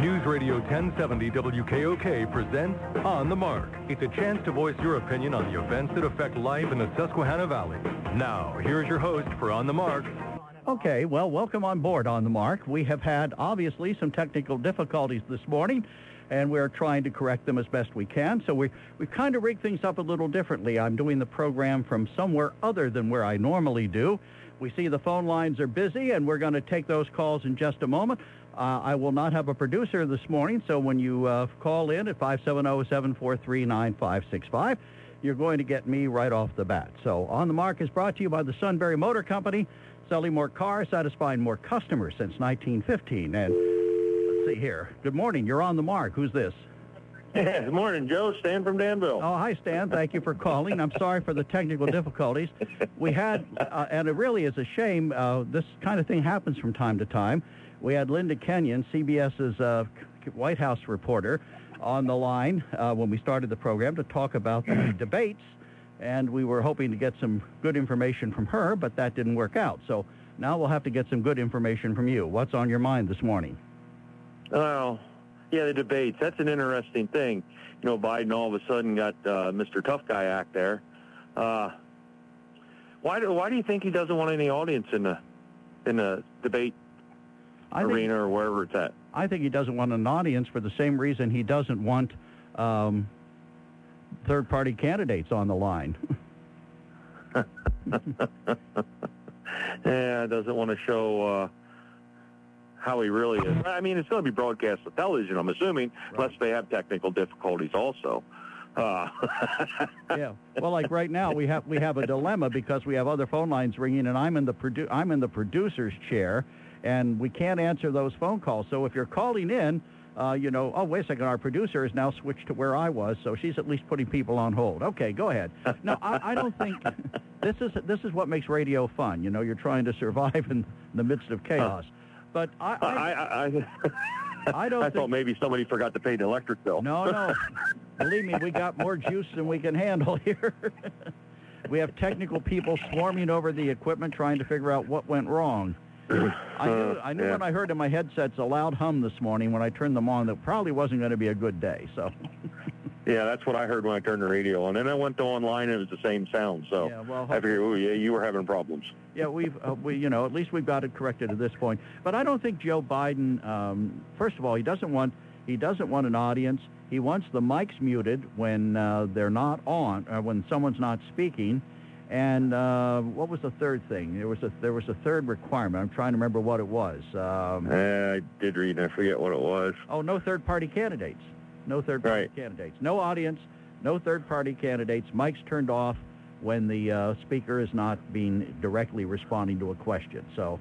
News Radio 1070 WKOK presents On the Mark. It's a chance to voice your opinion on the events that affect life in the Susquehanna Valley. Now, here's your host for On the Mark. Okay, well, welcome on board On the Mark. We have had, obviously, some technical difficulties this morning, and we're trying to correct them as best we can. So we've kind of rigged things up a little differently. I'm doing the program from somewhere other than where I normally do. We see the phone lines are busy, and we're going to take those calls in just a moment. I will not have a producer this morning, so when you call in at 570-743-9565, you're going to get me right off the bat. So On the Mark is brought to you by the Sunbury Motor Company, selling more cars, satisfying more customers since 1915. And let's see here. Good morning. You're On the Mark. Who's this? Yeah, good morning, Joe. Stan from Danville. Oh, hi, Stan. Thank you for calling. I'm sorry for the technical difficulties. We had, and it really is a shame, this kind of thing happens from time to time. We had Linda Kenyon, CBS's White House reporter, on the line when we started the program to talk about the debates, and we were hoping to get some good information from her, but that didn't work out. So now we'll have to get some good information from you. What's on your mind this morning? Well, yeah, the debates. That's an interesting thing. You know, Biden all of a sudden got Mr. Tough Guy Act there. Why do you think he doesn't want any audience in the debate arena or wherever it's at? I think he doesn't want an audience for the same reason he doesn't want third-party candidates on the line. Yeah, doesn't want to show how he really is. I mean, it's going to be broadcast on television, I'm assuming, right, unless they have technical difficulties also. Yeah. Well, like right now, we have a dilemma because we have other phone lines ringing, and I'm in the producer's chair, and we can't answer those phone calls. So if you're calling in, oh, wait a second, our producer has now switched to where I was, so she's at least putting people on hold. Okay, go ahead. No, I don't think this is what makes radio fun. You know, you're trying to survive in the midst of chaos. But I thought maybe somebody forgot to pay the electric bill. No. Believe me, we got more juice than we can handle here. We have technical people swarming over the equipment trying to figure out what went wrong. I knew when I heard in my headsets a loud hum this morning when I turned them on that probably wasn't going to be a good day. So. Yeah, that's what I heard when I turned the radio on. And then I went to online and it was the same sound. So yeah, well, I figured, you were having problems. Yeah, at least we've got it corrected at this point. But I don't think Joe Biden, first of all, he doesn't want an audience. He wants the mics muted when they're not on, when someone's not speaking. And what was the third thing? There was a third requirement. I'm trying to remember what it was. I did read and I forget what it was. Oh, no third-party candidates. No third-party candidates. No audience, no third-party candidates. Mics turned off when the speaker is not being directly responding to a question. So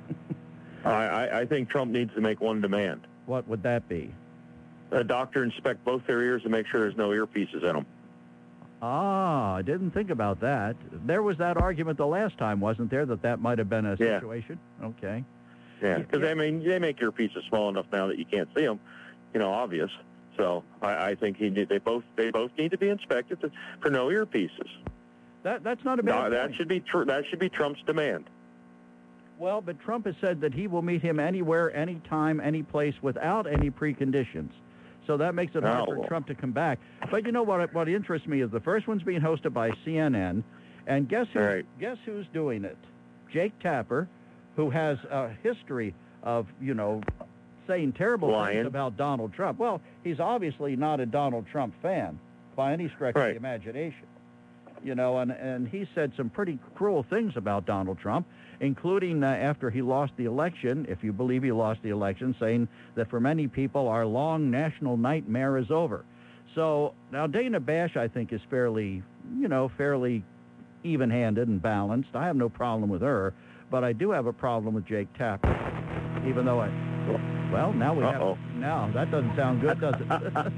I think Trump needs to make one demand. What would that be? A doctor inspect both their ears and make sure there's no earpieces in them. Ah, I didn't think about that. There was that argument the last time, wasn't there, that might have been a situation? Yeah. Okay. Yeah, because they make earpieces small enough now that you can't see them, obvious. So I think they both need to be inspected for no earpieces. That's not a bad point. That should be Trump's demand. Well, but Trump has said that he will meet him anywhere, anytime, any place without any preconditions. So that makes it hard for Trump to come back. But you know what interests me is the first one's being hosted by CNN, and guess who's doing it? Jake Tapper, who has a history of, saying terrible things about Donald Trump. Well, he's obviously not a Donald Trump fan by any stretch of the imagination. And he said some pretty cruel things about Donald Trump, including after he lost the election, if you believe he lost the election, saying that for many people our long national nightmare is over. So now Dana Bash, I think, is fairly even-handed and balanced. I have no problem with her, but I do have a problem with Jake Tapper, even though well, now we have... Now, that doesn't sound good, does it?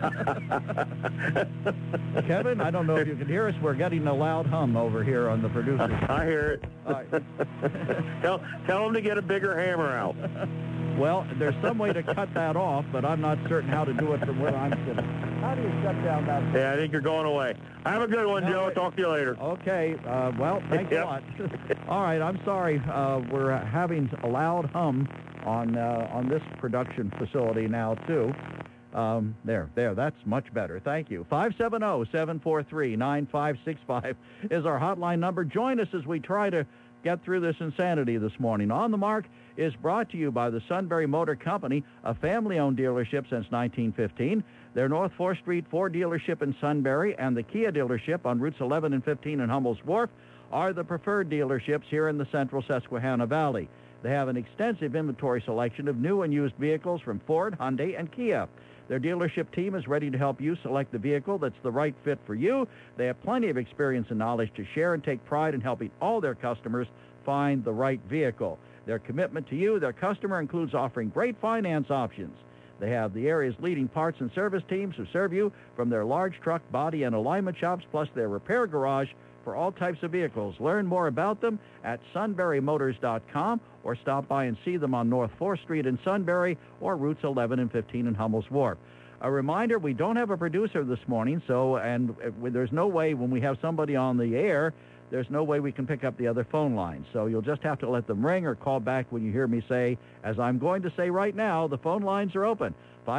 Kevin, I don't know if you can hear us. We're getting a loud hum over here on the producer. I hear it. All right. Tell them to get a bigger hammer out. Well, there's some way to cut that off, but I'm not certain how to do it from where I'm sitting. How do you shut down that? Yeah, I think you're going away. Have a good one, Joe. Talk to you later. Okay. Well, thanks a lot. All right. I'm sorry. We're having a loud hum on this production facility now, too. There, that's much better. Thank you. 570-743-9565 is our hotline number. Join us as we try to get through this insanity this morning. On the Mark is brought to you by the Sunbury Motor Company, a family-owned dealership since 1915. Their North 4th Street Ford dealership in Sunbury and the Kia dealership on routes 11 and 15 in Hummel's Wharf are the preferred dealerships here in the central Susquehanna Valley. They have an extensive inventory selection of new and used vehicles from Ford, Hyundai, and Kia. Their dealership team is ready to help you select the vehicle that's the right fit for you. They have plenty of experience and knowledge to share and take pride in helping all their customers find the right vehicle. Their commitment to you, their customer, includes offering great finance options. They have the area's leading parts and service teams who serve you from their large truck, body, and alignment shops, plus their repair garage for all types of vehicles. Learn more about them at sunburymotors.com or stop by and see them on North 4th Street in Sunbury or routes 11 and 15 in Hummel's Wharf. A reminder, we don't have a producer this morning, and there's no way when we have somebody on the air, there's no way we can pick up the other phone lines. So you'll just have to let them ring or call back when you hear me say, as I'm going to say right now, the phone lines are open.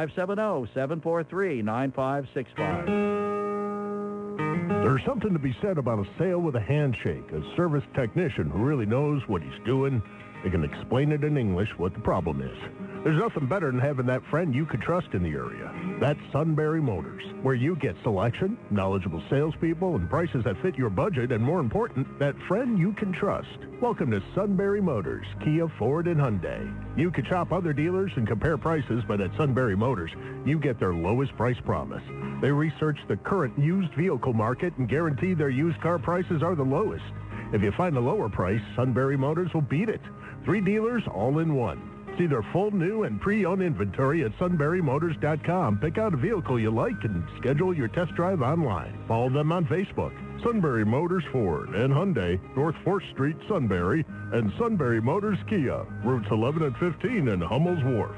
570-743-9565. There's something to be said about a sale with a handshake, a service technician who really knows what he's doing. They can explain it in English what the problem is. There's nothing better than having that friend you could trust in the area. That's Sunbury Motors, where you get selection, knowledgeable salespeople, and prices that fit your budget, and more important, that friend you can trust. Welcome to Sunbury Motors, Kia, Ford, and Hyundai. You can shop other dealers and compare prices, but at Sunbury Motors, you get their lowest price promise. They research the current used vehicle market and guarantee their used car prices are the lowest. If you find a lower price, Sunbury Motors will beat it. 3 dealers all in one. See their full new and pre-owned inventory at sunburymotors.com. Pick out a vehicle you like and schedule your test drive online. Follow them on Facebook. Sunbury Motors Ford and Hyundai, North 4th Street, Sunbury, and Sunbury Motors Kia, routes 11 and 15 in Hummel's Wharf.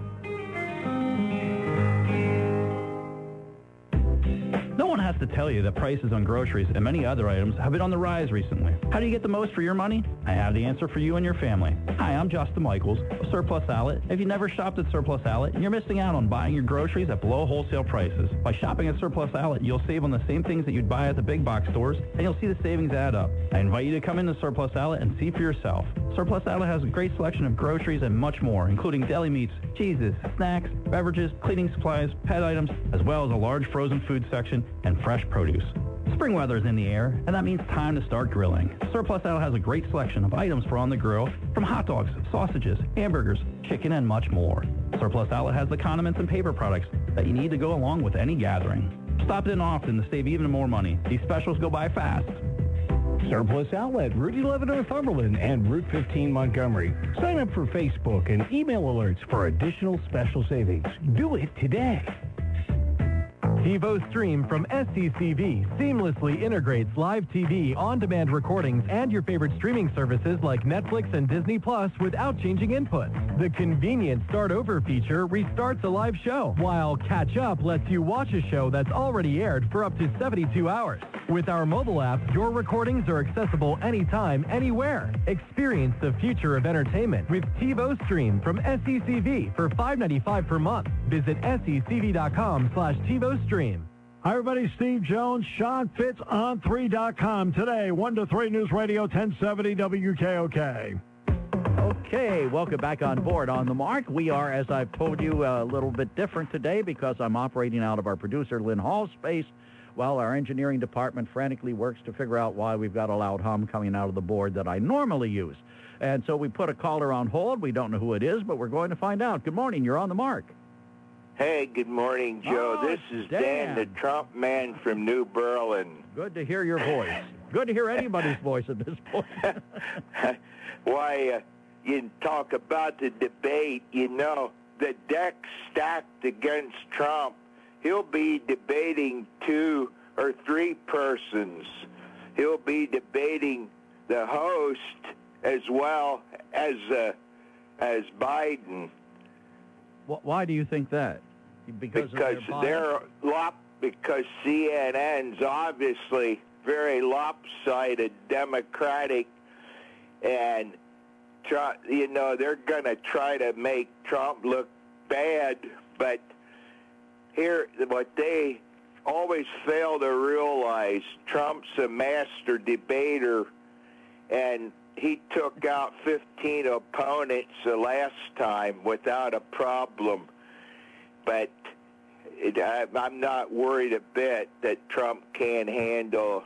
No one has to tell you that prices on groceries and many other items have been on the rise recently. How do you get the most for your money? I have the answer for you and your family. Hi, I'm Justin Michaels of Surplus Outlet. If you never shopped at Surplus Outlet, you're missing out on buying your groceries at below wholesale prices. By shopping at Surplus Outlet, you'll save on the same things that you'd buy at the big box stores, and you'll see the savings add up. I invite you to come into Surplus Outlet and see for yourself. Surplus Outlet has a great selection of groceries and much more, including deli meats, cheeses, snacks, beverages, cleaning supplies, pet items, as well as a large frozen food section and fresh produce. Spring weather is in the air, and that means time to start grilling. Surplus Outlet has a great selection of items for on the grill, from hot dogs, sausages, hamburgers, chicken, and much more. Surplus Outlet has the condiments and paper products that you need to go along with any gathering. Stop in often to save even more money. These specials go by fast. Surplus Outlet, Route 11 Northumberland and Route 15 Montgomery. Sign up for Facebook and email alerts for additional special savings. Do it today. TiVo Stream from SCCV seamlessly integrates live TV, on-demand recordings, and your favorite streaming services like Netflix and Disney Plus without changing inputs. The convenient Start Over feature restarts a live show, while Catch Up lets you watch a show that's already aired for up to 72 hours. With our mobile app, your recordings are accessible anytime, anywhere. Experience the future of entertainment with TiVo Stream from SCCV for $5.95 per month. Visit sccv.com/TiVo Stream. Hi, everybody. Steve Jones, Sean Fitz on 3.com today. 1 to 3 News Radio 1070 WKOK. Okay, welcome back on board On the Mark. We are, as I've told you, a little bit different today because I'm operating out of our producer Lynn Hall's space while our engineering department frantically works to figure out why we've got a loud hum coming out of the board that I normally use. And so we put a caller on hold. We don't know who it is, but we're going to find out. Good morning. You're on the Mark. Hey, good morning, Joe. Oh, this is Dan, the Trump man from New Berlin. Good to hear your voice. Good to hear anybody's voice at this point. Why, you talk about the debate, you know, the deck's stacked against Trump. He'll be debating 2 or 3 persons. He'll be debating the host as well as Biden. Why do you think that? Because CNN's obviously very lopsided Democratic, and they're going to try to make Trump look bad, but here, what they always fail to realize, Trump's a master debater, and he took out 15 opponents the last time without a problem. But I'm not worried a bit that Trump can't handle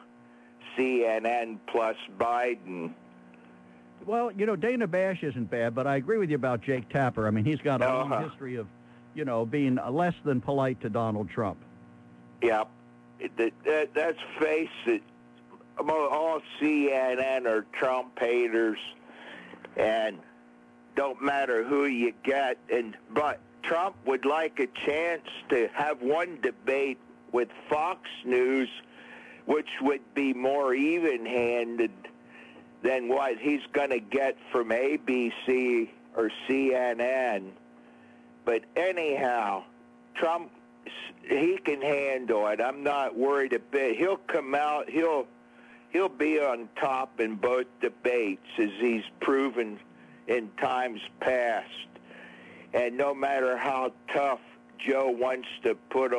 CNN plus Biden. Well, Dana Bash isn't bad, but I agree with you about Jake Tapper. I mean, he's got a long history of, being less than polite to Donald Trump. Yeah. Let's face it, all CNN are Trump haters, and don't matter who you get. But Trump would like a chance to have one debate with Fox News, which would be more even-handed than what he's going to get from ABC or CNN. But anyhow, Trump, he can handle it. I'm not worried a bit. He'll come out, he'll be on top in both debates, as he's proven in times past. And no matter how tough Joe wants to put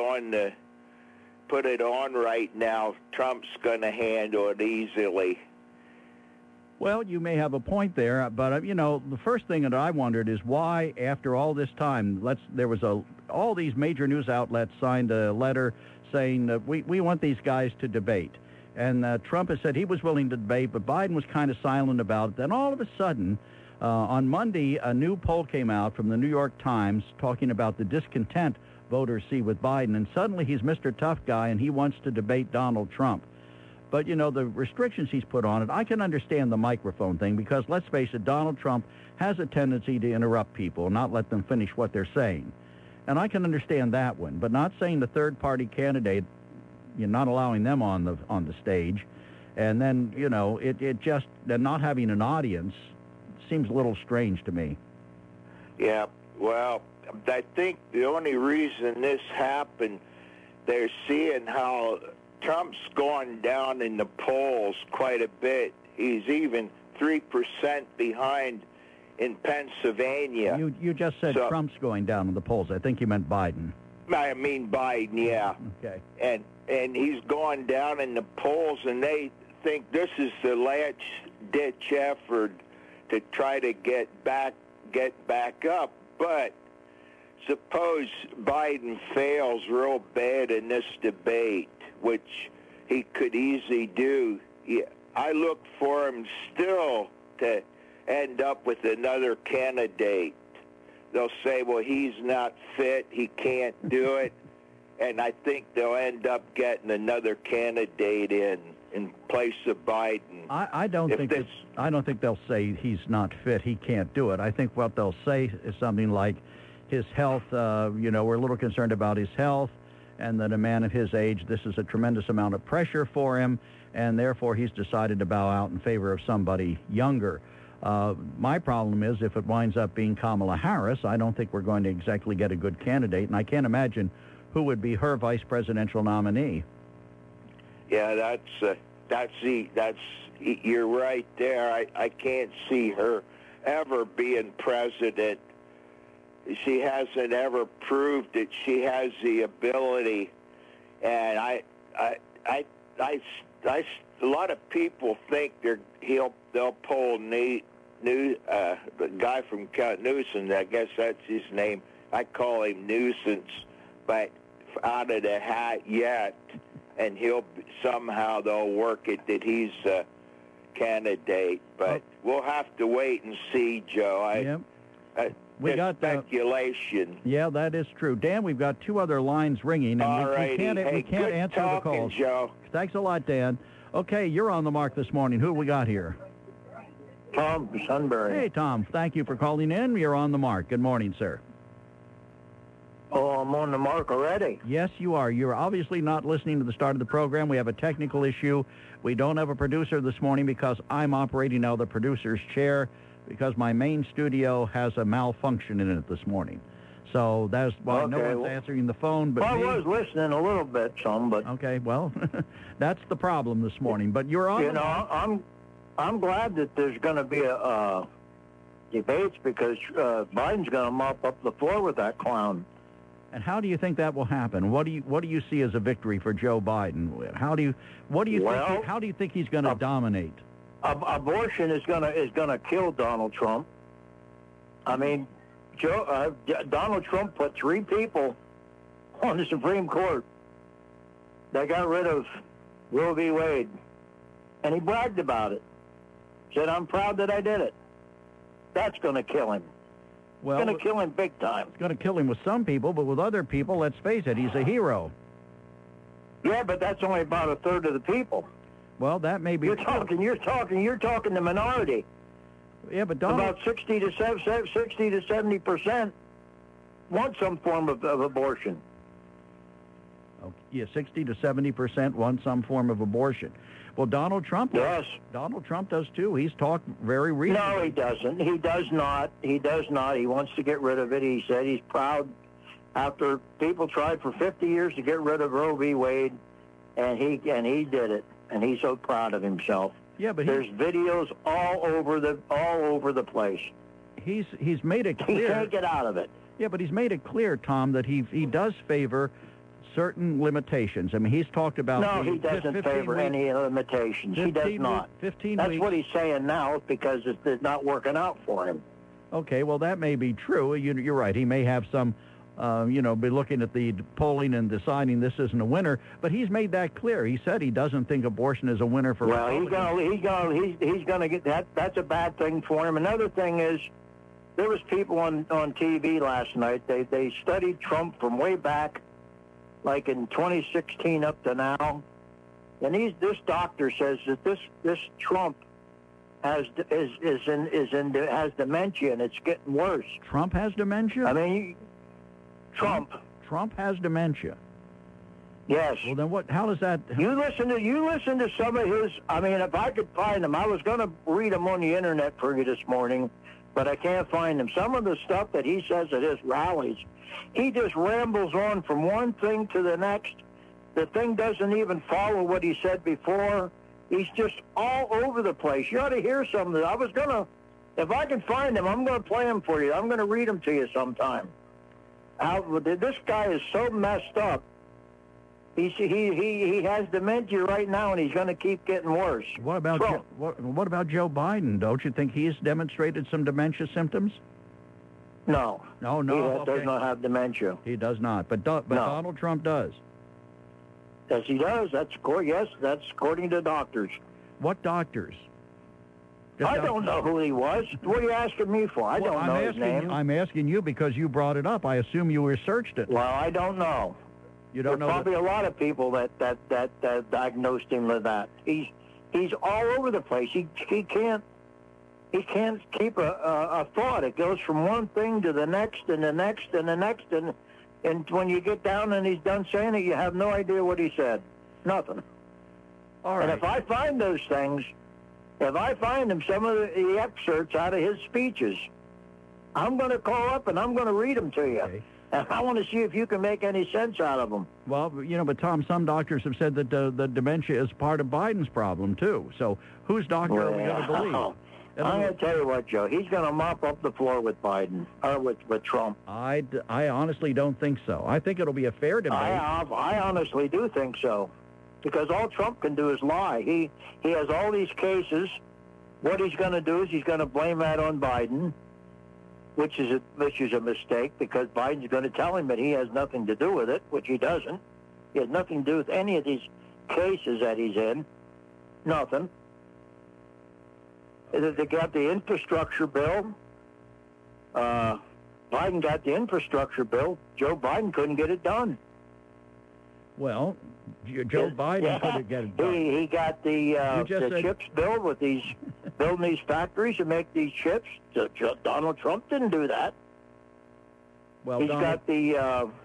it on right now, Trump's going to handle it easily. Well, you may have a point there, but the first thing that I wondered is why, after all this time, all these major news outlets signed a letter saying that we want these guys to debate, and Trump has said he was willing to debate, but Biden was kind of silent about it. Then all of a sudden, on Monday, a new poll came out from the New York Times talking about the discontent voters see with Biden, and suddenly he's Mr. Tough Guy and he wants to debate Donald Trump. But, the restrictions he's put on it, I can understand the microphone thing because, let's face it, Donald Trump has a tendency to interrupt people, not let them finish what they're saying. And I can understand that one, but not saying the third-party candidate, you're not allowing them on the stage, and then, then not having an audience seems a little strange to me. Yeah, well, I think the only reason this happened, they're seeing how Trump's gone down in the polls quite a bit. He's even 3% behind in Pennsylvania. You just said Trump's going down in the polls. I think you meant Biden. I mean Biden, yeah. Okay. And he's gone down in the polls, and they think this is the last-ditch effort to try to get back up. But suppose Biden fails real bad in this debate, which he could easily do. I look for him still to end up with another candidate. They'll say, well, he's not fit, he can't do it, and I think they'll end up getting another candidate in place of Biden. I don't think they'll say he's not fit, he can't do it. I think what they'll say is something like his health, we're a little concerned about his health, and that a man of his age, this is a tremendous amount of pressure for him, and therefore he's decided to bow out in favor of somebody younger. My problem is if it winds up being Kamala Harris, I don't think we're going to exactly get a good candidate, and I can't imagine who would be her vice presidential nominee. Yeah, you're right there. I can't see her ever being president. She hasn't ever proved that she has the ability, and a lot of people think they'll pull the guy from Newsom. I guess that's his name. I call him Nuisance, but out of the hat yet, and somehow they'll work it that he's a candidate. But we'll have to wait and see, Joe. We got speculation. Yeah, that is true. Dan, we've got two other lines ringing, and we can't answer the calls. Joe. Thanks a lot, Dan. Okay, you're on the mark this morning. Who we got here? Tom Sunbury. Hey, Tom. Thank you for calling in. You're on the mark. Good morning, sir. Oh, I'm on the mark already. Yes, you are. You're obviously not listening to the start of the program. We have a technical issue. We don't have a producer this morning because I'm operating out of the producer's chair because my main studio has a malfunction in it this morning. So that's why no one's answering the phone but me. I was listening a little bit, but... Okay, well, that's the problem this morning. But you're on I'm glad that there's going to be debates because Biden's going to mop up the floor with that clown. And how do you think that will happen? What do you see as a victory for Joe Biden? How do you think he's going to dominate? Abortion is going to kill Donald Trump. I mean, Donald Trump put 3 people on the Supreme Court that got rid of Roe v. Wade, and he bragged about it. Said, "I'm proud that I did it." That's going to kill him. Well, it's going to kill him big time. It's going to kill him with some people, but with other people, let's face it, he's a hero. Yeah, but that's only about a third of the people. Well, that may be. You're talking the minority. Yeah, but Donald, about 60 to 70% want some form of abortion. Oh, yeah, 60 to 70% want some form of abortion. Well, Donald Trump does. Yes. Donald Trump does too. He's talked very recently. No, he doesn't. He does not. He does not. He wants to get rid of it. He said he's proud after people tried for 50 years to get rid of Roe v. Wade, and he did it. And he's so proud of himself. Yeah, but there's videos all over the place. He's made it clear. He can't get out of it. Yeah, but he's made it clear, Tom, that he does favor certain limitations. I mean, he's talked about... No, he doesn't favor any limitations. He does not. 15 That's weeks. what he's saying now because it's not working out for him. Okay, well, that may be true. You're right. He may have some, be looking at the polling and deciding this isn't a winner. But he's made that clear. He said he doesn't think abortion is a winner for Republicans. Well, he's gonna get that. That's a bad thing for him. Another thing is, there was people on TV last night. They studied Trump from way back, like in 2016 up to now, and this doctor says that this Trump has dementia and it's getting worse. Trump has dementia? I mean, Trump has dementia. Yes. Well, then what? How does that? You listen to some of his. I mean, if I could find them, I was going to read them on the internet for you this morning, but I can't find them. Some of the stuff that he says at his rallies, he just rambles on from one thing to the next. The thing doesn't even follow what he said before. He's just all over the place. You ought to hear some of them. If I can find them, I'm going to play them for you. I'm going to read them to you sometime. This guy is so messed up. He has dementia right now, and he's going to keep getting worse. What about what about Joe Biden? Don't you think he's demonstrated some dementia symptoms? No. He does not have dementia. He does not. But Donald Trump does. Yes, he does. That's according to doctors. What doctors? I don't know who he was. What are you asking me for? I don't know his name. I'm asking you because you brought it up. I assume you researched it. Well, I don't know. You don't know. There's probably a lot of people that diagnosed him with that. He's all over the place. He can't keep a thought. It goes from one thing to the next and the next and the next, and when you get down and he's done saying it, you have no idea what he said. Nothing. All right. And if I find those things, if I find him some of the excerpts out of his speeches, I'm going to call up and I'm going to read them to you. Okay. And I want to see if you can make any sense out of them. Well, but Tom, some doctors have said that the dementia is part of Biden's problem, too. So whose doctor are we going to believe? I'm going to tell you what, Joe. He's going to mop up the floor with Biden, or with Trump. I honestly don't think so. I think it'll be a fair debate. I honestly do think so. Because all Trump can do is lie. He has all these cases. What he's going to do is he's going to blame that on Biden, which is a mistake, because Biden's going to tell him that he has nothing to do with it, which he doesn't. He has nothing to do with any of these cases that he's in. Nothing. They got the infrastructure bill. Biden got the infrastructure bill. Joe Biden couldn't get it done. Well, Joe Biden couldn't get it done. He got the chips bill with these building these factories to make these chips. Donald Trump didn't do that. Well, he's got the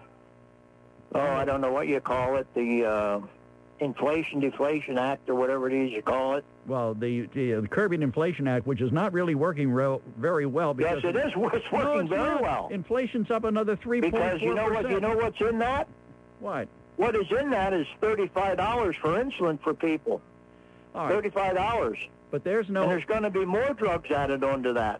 I don't know what you call it, the Inflation Deflation Act or whatever it is you call it. Well, the Curbing Inflation Act, which is not really working very well. Because yes, it is. It's working very well. Inflation's up another 3.4%. Because you know what's in that? What? What is in that is $35 for insulin for people. All right. $35. But there's no... And there's going to be more drugs added onto that.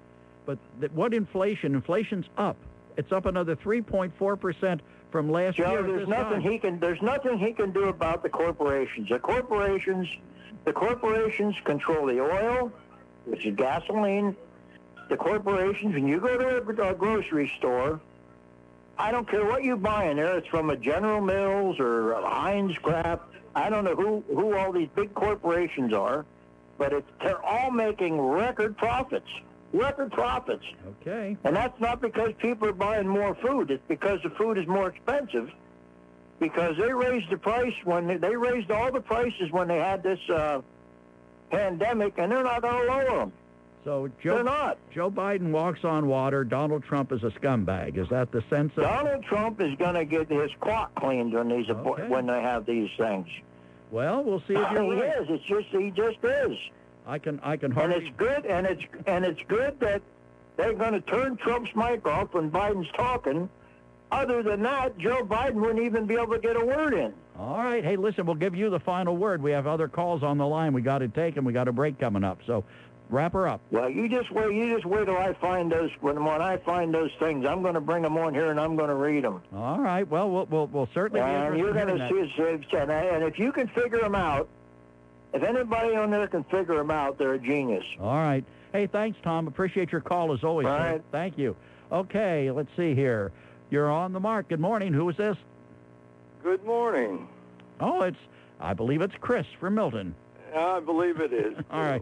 But what inflation? Inflation's up. It's up another 3.4% from last year. Joe, there's nothing he can do about the corporations. The corporations control the oil, which is gasoline. The corporations, when you go to a grocery store, I don't care what you buy in there. It's from a General Mills or a Heinz Kraft. I don't know who all these big corporations are, but they're all making record profits. Record profits. Okay. And that's not because people are buying more food. It's because the food is more expensive. Because they raised the price they raised all the prices when they had this pandemic, and they're not going to lower them. So they're not. Joe Biden walks on water. Donald Trump is a scumbag. Is that the sense of? Donald Trump is going to get his clock cleaned when when they have these things. Well, we'll see if you're right. He is. He just is. I can hardly. And it's good. And it's good that they're going to turn Trump's mic off when Biden's talking. Other than that, Joe Biden wouldn't even be able to get a word in. All right. Hey, listen, we'll give you the final word. We have other calls on the line. We got to take, and we got a break coming up. So wrap her up. Well, you just wait till I find those. When I find those things, I'm going to bring them on here and I'm going to read them. All right. Well, we'll certainly. And you're going to see, and if you can figure them out, if anybody on there can figure them out, they're a genius. All right. Hey, thanks, Tom. Appreciate your call as always. All right. Thank you. Okay. Let's see here. You're on the mark. Good morning. Who is this? Good morning. Oh, I believe it's Chris from Milton. I believe it is. All right.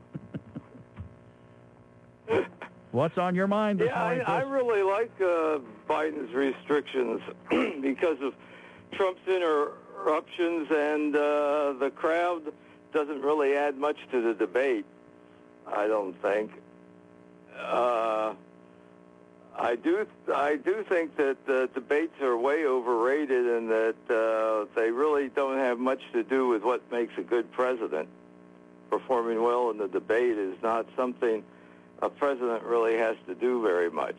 What's on your mind this morning, Chris? I really like Biden's restrictions because of Trump's interruptions, and the crowd doesn't really add much to the debate, I don't think. I do think that the debates are way overrated, and that they really don't have much to do with what makes a good president. Performing well in the debate is not something a president really has to do very much.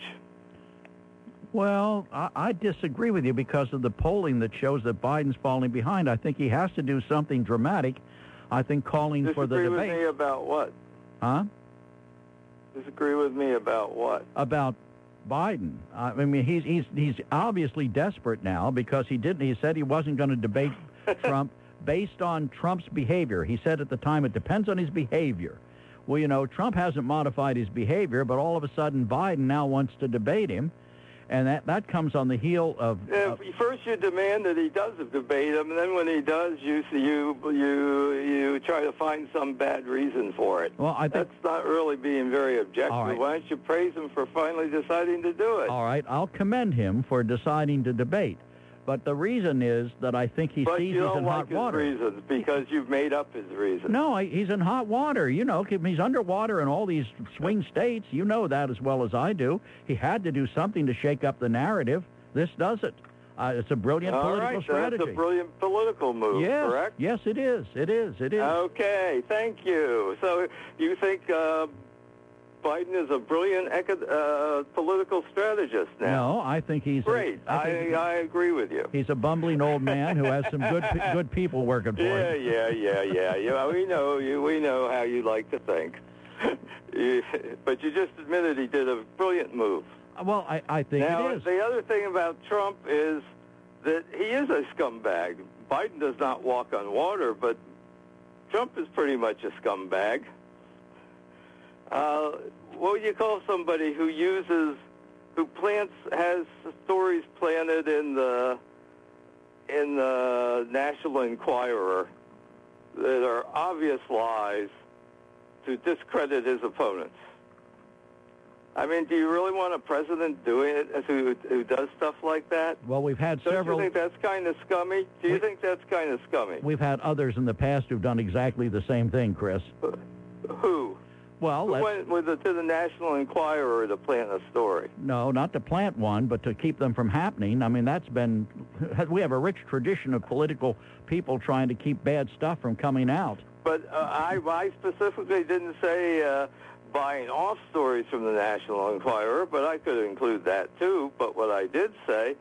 Well, I disagree with you because of the polling that shows that Biden's falling behind. I think he has to do something dramatic. I think calling for the debate. Disagree with me about what? Huh? Disagree with me about what? About Biden. I mean, he's obviously desperate now because he said he wasn't going to debate Trump based on Trump's behavior. He said at the time it depends on his behavior. Well, you know, Trump hasn't modified his behavior, but all of a sudden Biden now wants to debate him, and that comes on the heel of... First you demand that he does debate him, and then when he does, you try to find some bad reason for it. Well, I think... That's not really being very objective. Right. Why don't you praise him for finally deciding to do it? All right, I'll commend him for deciding to debate. But the reason is that I think he sees he's in hot water. But you don't like his reasons because you've made up his reasons. No, he's in hot water. You know, he's underwater in all these swing states. You know that as well as I do. He had to do something to shake up the narrative. This does it. It's a brilliant political strategy. That's a brilliant political move, yes, correct? Yes, it is. It is. It is. Okay, thank you. So you think Biden is a brilliant political strategist now? No, I think he's... Great. I agree with you. He's a bumbling old man who has some good people working for him. Yeah. We know you. We know how you like to think. But you just admitted he did a brilliant move. Well, I think now, it is. The other thing about Trump is that he is a scumbag. Biden does not walk on water, but Trump is pretty much a scumbag. What would you call somebody who has stories planted in the National Enquirer that are obvious lies to discredit his opponents? I mean, do you really want a president doing it who does stuff like that? Well, we've had several... Don't you think that's kind of scummy? Do you think that's kind of scummy? We've had others in the past who've done exactly the same thing, Chris. Who? Well, who went to the National Enquirer to plant a story? No, not to plant one, but to keep them from happening. I mean, that's been... We have a rich tradition of political people trying to keep bad stuff from coming out. But I specifically didn't say buying off stories from the National Enquirer, but I could include that too. But what I did say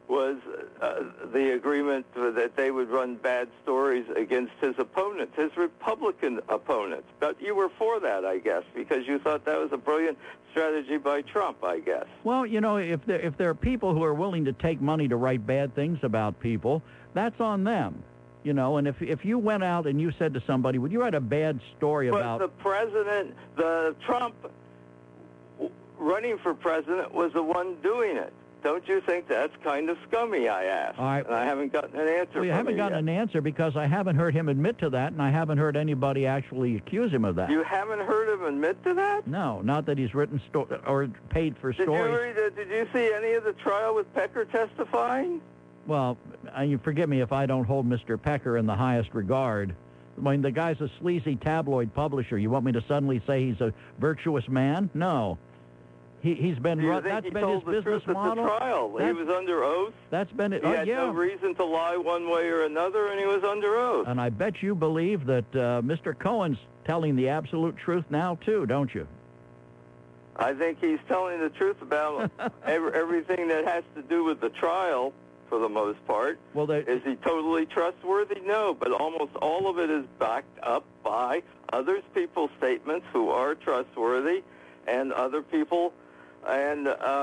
was the agreement that they would run bad stories against his opponents, his Republican opponents. But you were for that, I guess, because you thought that was a brilliant strategy by Trump, I guess. Well, you know, if there are people who are willing to take money to write bad things about people, that's on them. You know, and if you went out and you said to somebody, would you write a bad story about... But the president, Trump running for president was the one doing it. Don't you think that's kind of scummy, I asked. All right. And I haven't gotten an answer from you. Well, you haven't gotten an answer because I haven't heard him admit to that, and I haven't heard anybody actually accuse him of that. You haven't heard him admit to that? No, not that he's written or paid for stories. Did you see any of the trial with Pecker testifying? Well, you forgive me if I don't hold Mr. Pecker in the highest regard. I mean, the guy's a sleazy tabloid publisher. You want me to suddenly say he's a virtuous man? No. He's been run. That's been his business model. At the trial, he was under oath. That's been it. He had no reason to lie one way or another, and he was under oath. And I bet you believe that Mr. Cohen's telling the absolute truth now too, don't you? I think he's telling the truth about everything that has to do with the trial, for the most part. Well, is he totally trustworthy? No, but almost all of it is backed up by other people's statements who are trustworthy, and other people. And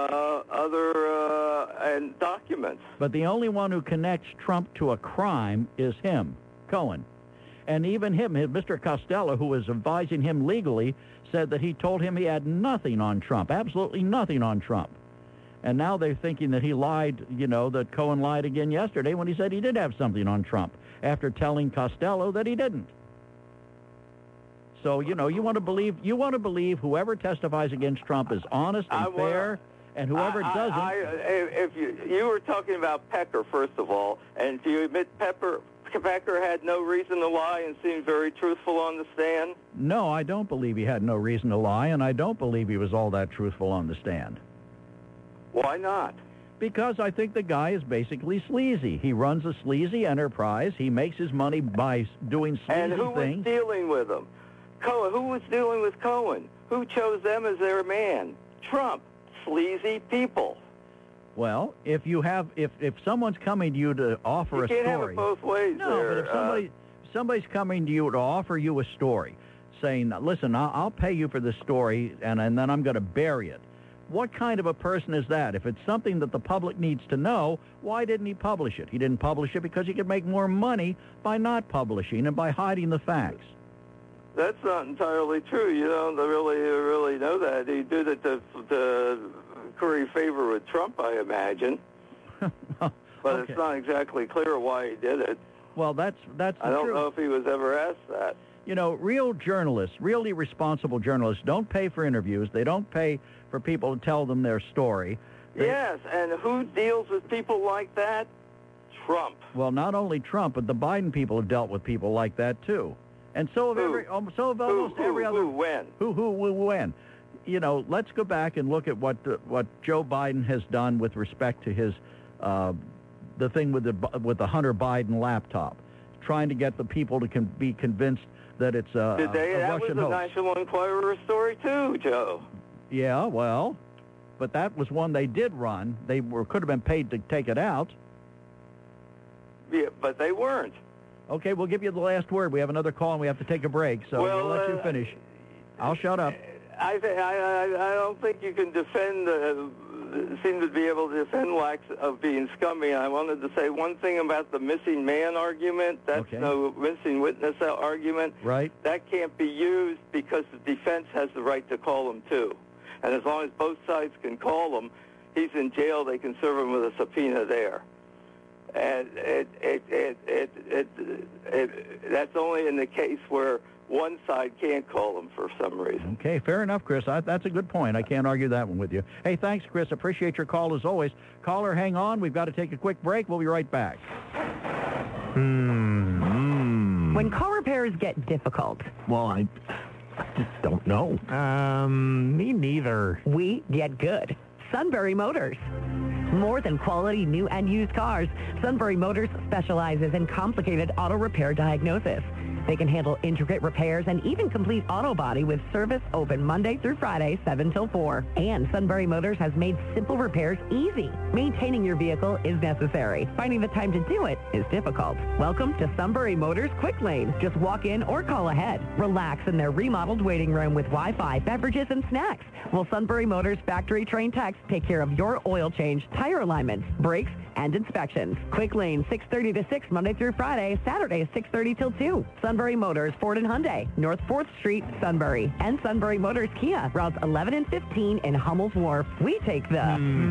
and documents. But the only one who connects Trump to a crime is him, Cohen. And even him, Mr. Costello, who was advising him legally, said that he told him he had nothing on Trump, absolutely nothing on Trump. And now they're thinking that he lied, you know, that Cohen lied again yesterday when he said he did have something on Trump, after telling Costello that he didn't. So, you know, you want to believe whoever testifies against Trump is honest and fair, and whoever doesn't... if you were talking about Pecker, first of all, and do you admit Pecker had no reason to lie and seemed very truthful on the stand? No, I don't believe he had no reason to lie, and I don't believe he was all that truthful on the stand. Why not? Because I think the guy is basically sleazy. He runs a sleazy enterprise. He makes his money by doing sleazy things. And who was dealing with him? Cohen. Who was dealing with Cohen? Who chose them as their man? Trump. Sleazy people. Well, if someone's coming to you to offer a story... You can't have it both ways. No, there. But if somebody's coming to you to offer you a story, saying, listen, I'll pay you for this story, and then I'm going to bury it. What kind of a person is that? If it's something that the public needs to know, why didn't he publish it? He didn't publish it because he could make more money by not publishing and by hiding the facts. That's not entirely true. You don't really know that. He did it to curry favor with Trump, I imagine. But okay. It's not exactly clear why he did it. Well, that's I don't know if he was ever asked that. You know, real journalists, really responsible journalists, don't pay for interviews. They don't pay for people to tell them their story. Yes, and who deals with people like that? Trump. Well, not only Trump, but the Biden people have dealt with people like that too. And so have almost every other. Who, when? Who, when? You know, let's go back and look at what Joe Biden has done with respect to his the thing with the Hunter Biden laptop, trying to get the people to be convinced that it's a Russian hoax. That was a National Enquirer story too, Joe. Yeah, well, but that was one they did run. They could have been paid to take it out. Yeah, but they weren't. Okay, we'll give you the last word. We have another call and we have to take a break, so we'll let you finish. I'll shut up. I don't think you can seem to be able to defend Wax of being scummy. I wanted to say one thing about the missing man argument. That's no missing witness argument. Right. That can't be used because the defense has the right to call him too. And as long as both sides can call him, he's in jail. They can serve him with a subpoena there. And that's only in the case where one side can't call him for some reason. Okay, fair enough, Chris. That's a good point. I can't argue that one with you. Hey, thanks, Chris. Appreciate your call as always. Caller, hang on. We've got to take a quick break. We'll be right back. When car repairs get difficult. Well, I just don't know. Me neither. We get good. Sunbury Motors. More than quality new and used cars, Sunbury Motors specializes in complicated auto repair diagnosis. They can handle intricate repairs and even complete auto body with service open Monday through Friday, 7 till 4. And Sunbury Motors has made simple repairs easy. Maintaining your vehicle is necessary. Finding the time to do it is difficult. Welcome to Sunbury Motors Quick Lane. Just walk in or call ahead. Relax in their remodeled waiting room with Wi-Fi, beverages, and snacks. Will Sunbury Motors factory-trained techs take care of your oil change, tire alignments, brakes, and inspections. Quick Lane, 6:30 to 6, Monday through Friday, Saturday, 6:30 till 2. Sunbury Motors, Ford and Hyundai, North 4th Street, Sunbury. And Sunbury Motors Kia, routes 11 and 15 in Hummel's Wharf. We take the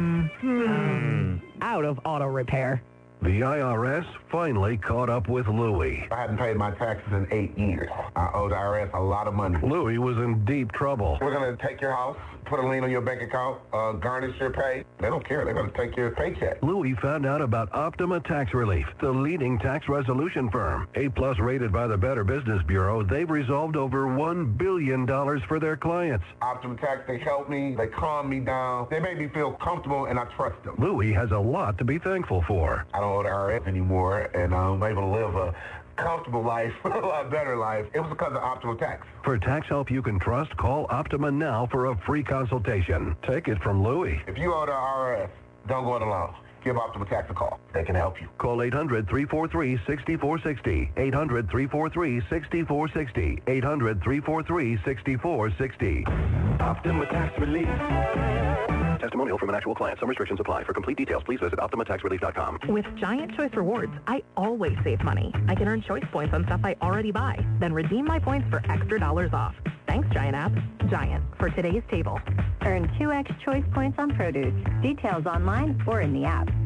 out of auto repair. The IRS finally caught up with Louie. I hadn't paid my taxes in 8 years. I owe the IRS a lot of money. Louie was in deep trouble. We're going to take your house, put a lien on your bank account, garnish your pay. They don't care. They're going to take your paycheck. Louie found out about Optima Tax Relief, the leading tax resolution firm. A-plus rated by the Better Business Bureau, they've resolved over $1 billion for their clients. Optima Tax, they helped me. They calmed me down. They made me feel comfortable, and I trust them. Louie has a lot to be thankful for. I don't owe the IRS anymore, and I'm able to live a comfortable life, a lot better life. It was because of Optima Tax. For tax help you can trust, call Optima now for a free consultation. Take it from Louie. If you owe the IRS, don't go it alone. Give Optima Tax a call. They can help you. Call 800-343-6460. 800-343-6460. 800-343-6460. Optima Tax Relief. Testimonial from an actual client. Some restrictions apply. For complete details, please visit OptimaTaxRelief.com. With Giant Choice Rewards, I always save money. I can earn Choice points on stuff I already buy, then redeem my points for extra dollars off. Thanks, Giant app. Giant, for today's table. Earn 2x Choice points on produce. Details online or in the app.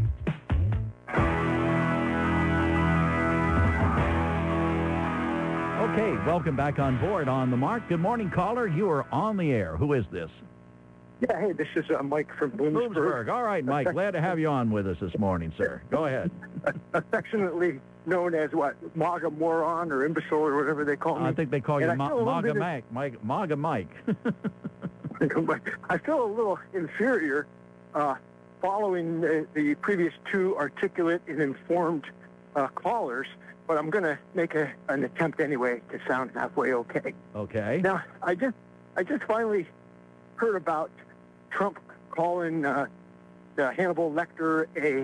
Okay, welcome back on board On the Mark. Good morning, caller. You are on the air. Who is this? Yeah, hey, this is Mike from Bloomsburg. All right, Mike, glad to have you on with us this morning, sir. Go ahead. Affectionately known as what, MAGA moron or imbecile or whatever they call me. I think they call you MAGA Mike. MAGA Mike. I feel a little inferior following the previous two articulate and informed callers, but I'm going to make an attempt anyway to sound halfway okay. Okay. Now, I just finally heard about Trump calling Hannibal Lecter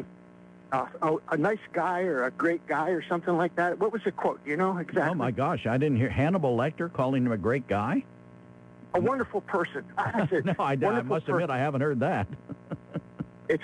a nice guy or a great guy or something like that. What was the quote? You know exactly? Oh, my gosh. I didn't hear Hannibal Lecter calling him a great guy? A wonderful person. I said, no, I must admit I haven't heard that. It's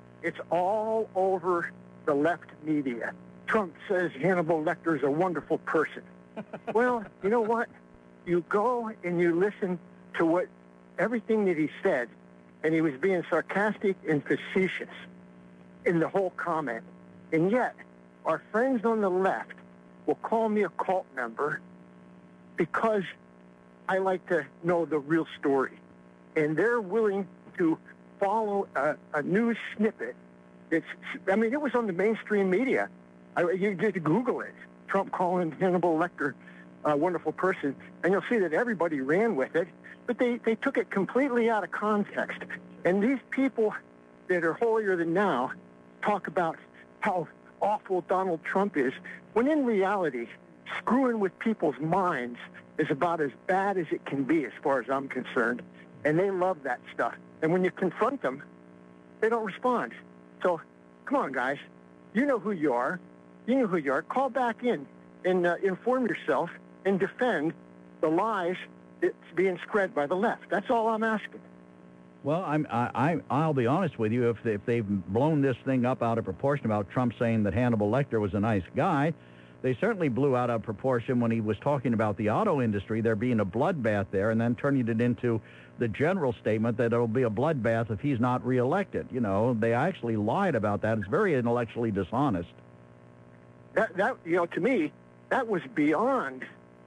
all over the left media. Trump says Hannibal Lecter is a wonderful person. Well, you know what? You go and you listen to everything that he said, and he was being sarcastic and facetious in the whole comment. And yet, our friends on the left will call me a cult member because I like to know the real story. And they're willing to follow a news snippet it was on the mainstream media. You just Google it. Trump calling Hannibal Lecter a wonderful person, and you'll see that everybody ran with it, but they took it completely out of context. And these people that are holier than thou talk about how awful Donald Trump is, when in reality, screwing with people's minds is about as bad as it can be as far as I'm concerned. And they love that stuff. And when you confront them, they don't respond. So, come on, guys. You know who you are. You know who you are. Call back in and inform yourself and defend the lies that's being spread by the left. That's all I'm asking. Well, I'll be honest with you. If they've blown this thing up out of proportion about Trump saying that Hannibal Lecter was a nice guy, they certainly blew out of proportion when he was talking about the auto industry, there being a bloodbath there, and then turning it into the general statement that it'll be a bloodbath if he's not reelected. You know, they actually lied about that. It's very intellectually dishonest. That to me, that was beyond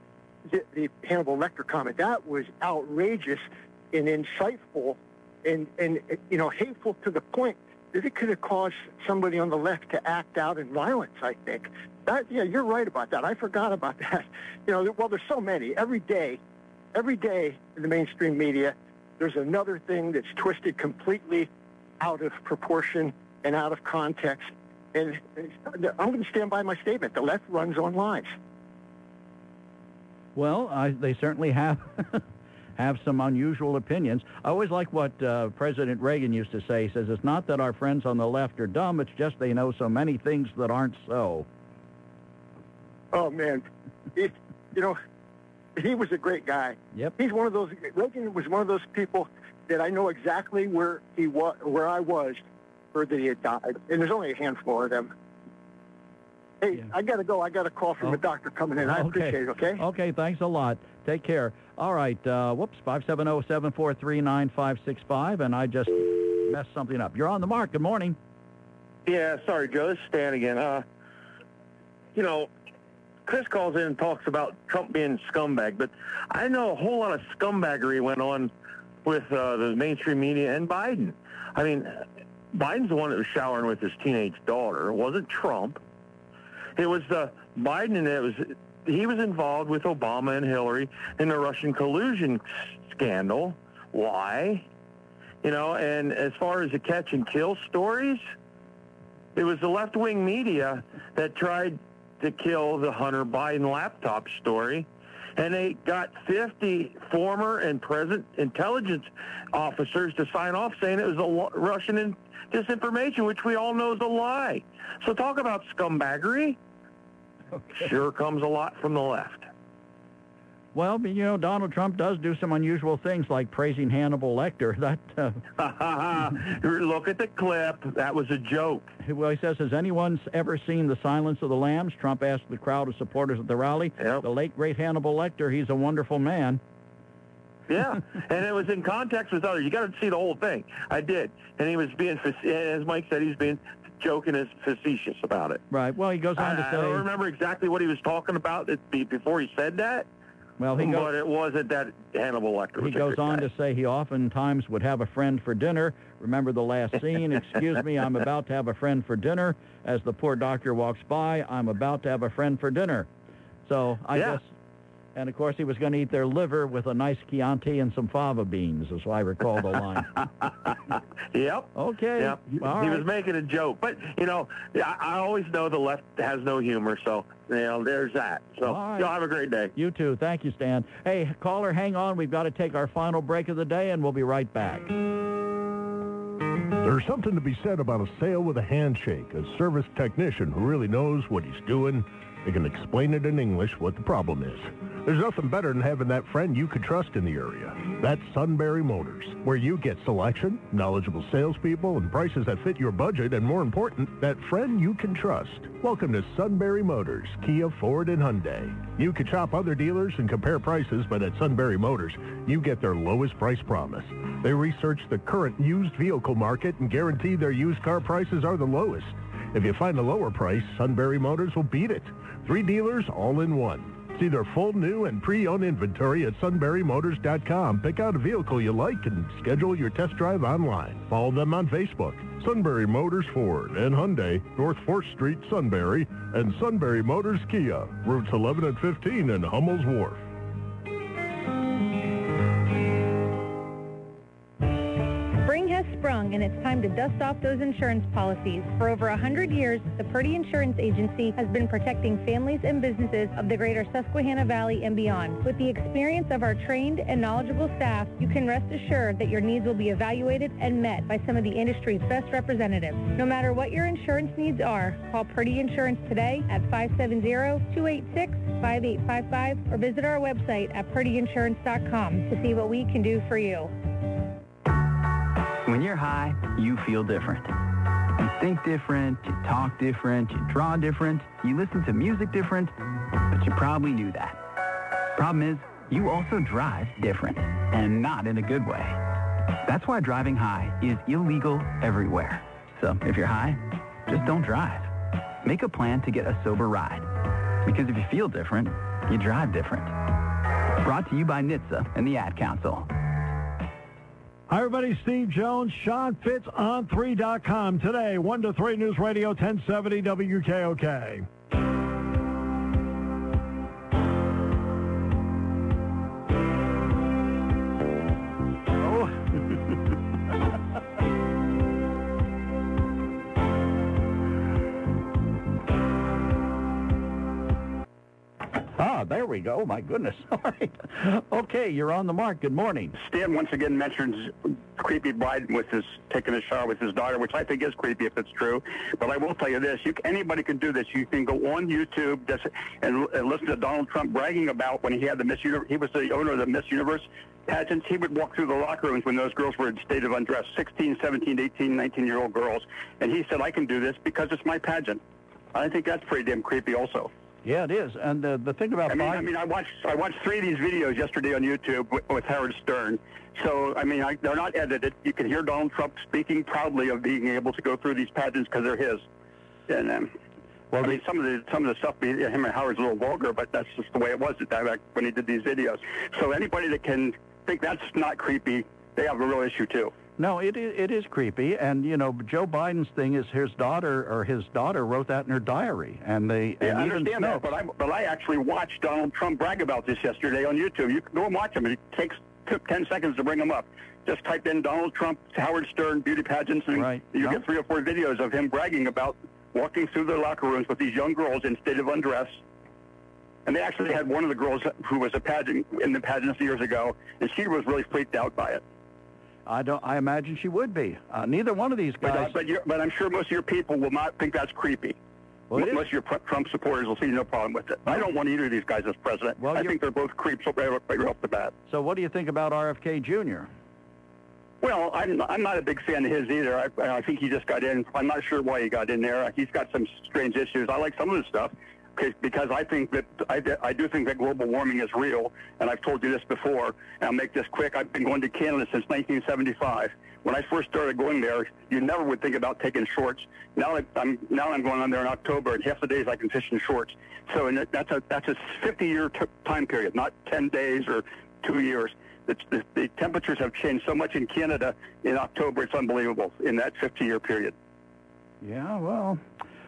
the Hannibal Lecter comment. That was outrageous and insightful and hateful to the point that it could have caused somebody on the left to act out in violence, I think. You're right about that. I forgot about that. Well, there's so many. Every day in the mainstream media, there's another thing that's twisted completely out of proportion and out of context. And I'm going to stand by my statement. The left runs on lies. Well, they certainly have have some unusual opinions. I always like what President Reagan used to say. He says, it's not that our friends on the left are dumb, it's just they know so many things that aren't so. Oh, man. He was a great guy. Yep. Reagan was one of those people that I know exactly where I was, heard that he had died. And there's only a handful of them. Hey, yeah. I got to go. I got a call from a doctor coming in. I appreciate it, okay? Okay, thanks a lot. Take care. All right, 570-743-9565, and I just messed something up. You're on the mark. Good morning. Yeah, sorry, Joe. This is Stan again. Chris calls in and talks about Trump being a scumbag, but I know a whole lot of scumbaggery went on with the mainstream media and Biden. I mean, Biden's the one that was showering with his teenage daughter. It wasn't Trump. It was Biden, and he was involved with Obama and Hillary in the Russian collusion scandal. Why? And as far as the catch and kill stories, it was the left-wing media that tried to kill the Hunter Biden laptop story, and they got 50 former and present intelligence officers to sign off saying it was Russian disinformation, which we all know is a lie. So talk about scumbaggery. Okay. Sure comes a lot from the left. Well, Donald Trump does do some unusual things like praising Hannibal Lecter. Look at the clip. That was a joke. Well, he says, has anyone ever seen The Silence of the Lambs? Trump asked the crowd of supporters at the rally. Yep. The late, great Hannibal Lecter, he's a wonderful man. Yeah, and it was in context with others. You got to see the whole thing. I did. And he was being, as Mike said, he's being joking and facetious about it. Right. Well, he goes on to say... I don't remember exactly what he was talking about before he said that. Well, but it wasn't that Hannibal Lecter. He goes on to say he oftentimes would have a friend for dinner. Remember the last scene? Excuse me, I'm about to have a friend for dinner. As the poor doctor walks by, I'm about to have a friend for dinner. So I guess... And, of course, he was going to eat their liver with a nice Chianti and some fava beans, is what I recall the line. Yep. Okay. Yep. He was making a joke. But, I always know the left has no humor, so, there's that. So, y'all have a great day. You too. Thank you, Stan. Hey, caller, hang on. We've got to take our final break of the day, and we'll be right back. There's something to be said about a sale with a handshake, a service technician who really knows what he's doing. They can explain it in English what the problem is. There's nothing better than having that friend you could trust in the area. That's Sunbury Motors, where you get selection, knowledgeable salespeople, and prices that fit your budget, and more important, that friend you can trust. Welcome to Sunbury Motors, Kia, Ford, and Hyundai. You can shop other dealers and compare prices, but at Sunbury Motors, you get their lowest price promise. They research the current used vehicle market and guarantee their used car prices are the lowest. If you find a lower price, Sunbury Motors will beat it. 3 dealers all in one. See their full new and pre-owned inventory at sunburymotors.com. Pick out a vehicle you like and schedule your test drive online. Follow them on Facebook. Sunbury Motors Ford and Hyundai, North 4th Street, Sunbury, and Sunbury Motors Kia, routes 11 and 15 in Hummel's Wharf. Spring has sprung, and it's time to dust off those insurance policies. For over 100 years, the Purdy Insurance Agency has been protecting families and businesses of the greater Susquehanna Valley and beyond. With the experience of our trained and knowledgeable staff, you can rest assured that your needs will be evaluated and met by some of the industry's best representatives. No matter what your insurance needs are, call Purdy Insurance today at 570-286-5855 or visit our website at purdyinsurance.com to see what we can do for you. When you're high, you feel different. You think different, you talk different, you draw different, you listen to music different, but you probably knew that. Problem is, you also drive different, and not in a good way. That's why driving high is illegal everywhere. So if you're high, just don't drive. Make a plan to get a sober ride. Because if you feel different, you drive different. Brought to you by NHTSA and the Ad Council. Hi, everybody. Steve Jones, Sean Fitz on 3.com. Today, 1 to 3 News Radio 1070 WKOK. there we go. My goodness. All right. Okay, you're on the mark. Good morning. Stan once again mentions creepy Biden with his taking a shower with his daughter, which I think is creepy if it's true. But I will tell you this: anybody can do this. You can go on YouTube and listen to Donald Trump bragging about when he had the Miss Universe. He was the owner of the Miss Universe pageants. He would walk through the locker rooms when those girls were in state of undress, 16, 17, 18, 19-year-old girls, and he said, "I can do this because it's my pageant." I think that's pretty damn creepy, also. Yeah, it is. And the thing about Biden... I watched 3 of these videos yesterday on YouTube with Howard Stern. So, they're not edited. You can hear Donald Trump speaking proudly of being able to go through these pageants because they're his. And some of the stuff, him and Howard's a little vulgar, but that's just the way it was back when he did these videos. So anybody that can think that's not creepy, they have a real issue too. No, it is creepy, and Joe Biden's thing is his daughter wrote that in her diary, and they. Yeah, I understand that, but I actually watched Donald Trump brag about this yesterday on YouTube. You can go and watch him. It took 10 seconds to bring him up. Just type in Donald Trump, Howard Stern, beauty pageants, and you get 3 or 4 videos of him bragging about walking through the locker rooms with these young girls in state of undress. And they actually had one of the girls who was in the pageants years ago, and she was really freaked out by it. I imagine she would be. Neither one of these guys. But I'm sure most of your people will not think that's creepy. Well, most of your Trump supporters will see no problem with it. I don't want either of these guys as president. Well, I think they're both creeps right off the bat. So what do you think about RFK Jr.? Well, I'm not a big fan of his either. I think he just got in. I'm not sure why he got in there. He's got some strange issues. I like some of his stuff. Because I think that I do think that global warming is real, and I've told you this before, and I'll make this quick. I've been going to Canada since 1975. When I first started going there, you never would think about taking shorts. Now I'm going on there in October, and half the days I can fish in shorts. So that's a 50-year time period, not 10 days or 2 years. The temperatures have changed so much in Canada in October; it's unbelievable in that 50-year period. Yeah, well.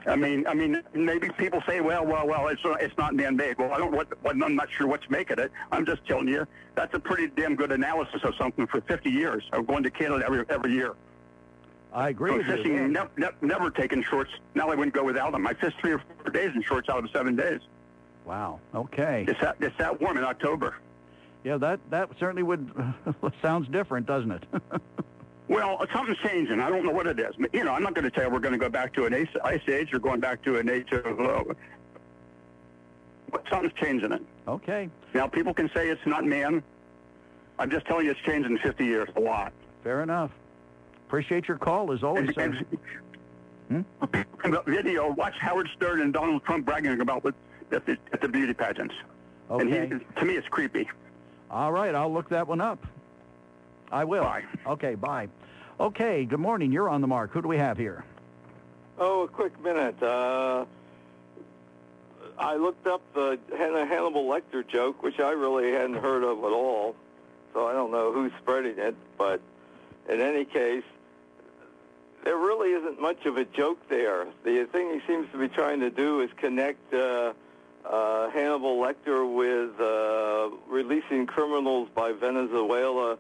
Maybe people say, well, it's not man-made. Well, I'm not sure what's making it. I'm just telling you, that's a pretty damn good analysis of something for 50 years. I'm going to Canada every year. I agree with you. Fishing, never taken shorts. Now I wouldn't go without them. I fished 3 or 4 days in shorts out of 7 days. Wow. Okay. It's that warm in October. Yeah, that certainly would sounds different, doesn't it? Well, something's changing. I don't know what it is. I'm not going to tell you we're going to go back to an ice age or going back to an age of... but something's changing it. Okay. Now, people can say it's not man. I'm just telling you it's changed in 50 years a lot. Fair enough. Appreciate your call, as always. In the video, watch Howard Stern and Donald Trump bragging about at the beauty pageants. Okay. And to me, it's creepy. All right, I'll look that one up. I will. Bye. Okay, bye. Okay, good morning. You're on the mark. Who do we have here? Oh, a quick minute. I looked up the Hannibal Lecter joke, which I really hadn't heard of at all, so I don't know who's spreading it, but in any case, there really isn't much of a joke there. The thing he seems to be trying to do is connect Hannibal Lecter with releasing criminals by Venezuela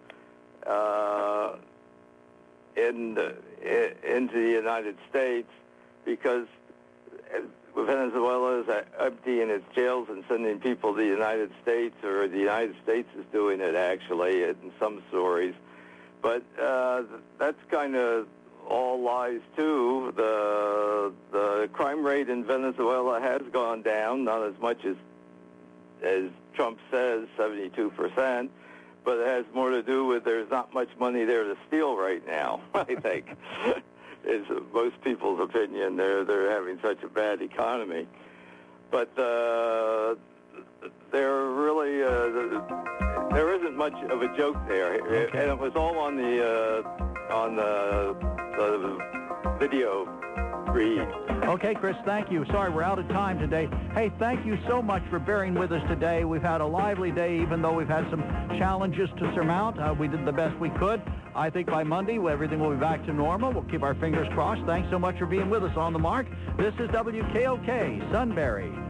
into the United States, because Venezuela is emptying its jails and sending people to the United States, or the United States is doing it actually in some stories. But that's kind of all lies too. The crime rate in Venezuela has gone down, not as much as Trump says, 72%. But it has more to do with there's not much money there to steal right now, I think, is most people's opinion. They're having such a bad economy. But there really there isn't much of a joke there, okay. And it was all on the video read. Okay, Chris, thank you. Sorry, we're out of time today. Hey, thank you so much for bearing with us today. We've had a lively day, even though we've had some challenges to surmount. We did the best we could. I think by Monday, everything will be back to normal. We'll keep our fingers crossed. Thanks so much for being with us on the mark. This is WKOK, Sunbury.